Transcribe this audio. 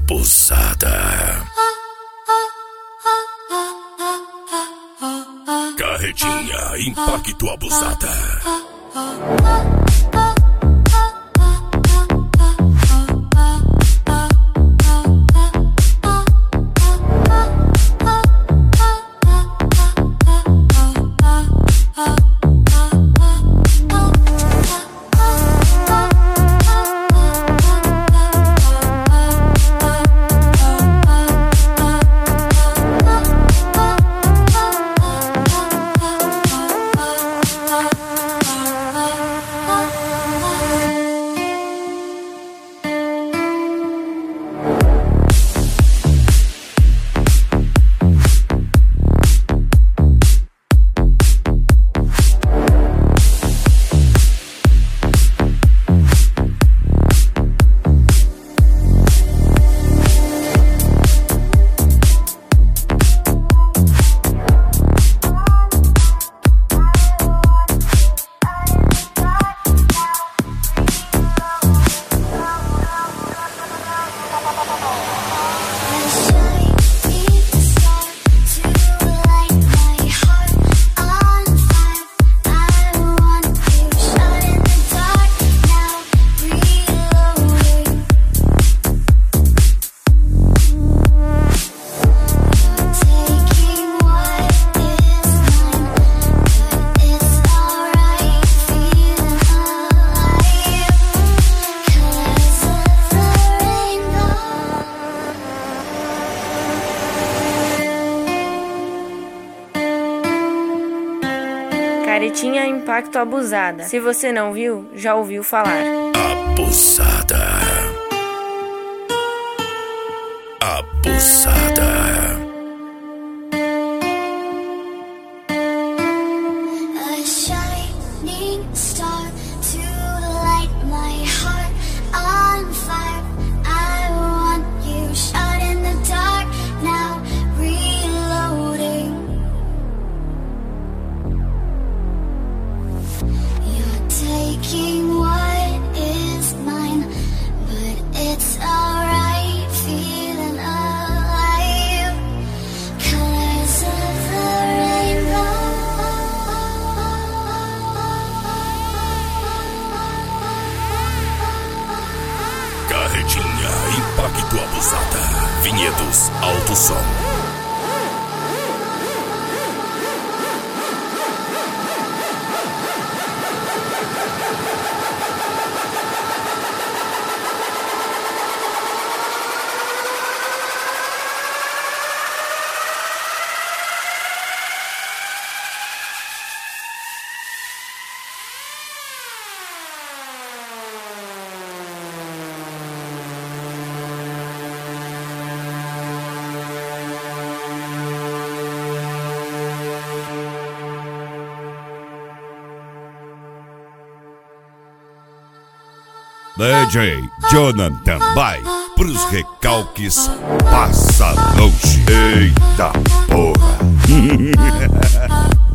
Abusada. Carretinha Impacto Abusada. Carretinha Impacto Abusada. Se você não viu, já ouviu falar. Abusada. Abusada. A shining star to light my heart on fire. I want you shot in the dark, now reloading. You're taking what is mine, but it's alright, feeling alive. Colors of the rainbow. Carretinha Impacto Abusada. Vinhedos Alto Som. DJ Jonathan vai pros recalques, passa longe. Eita porra.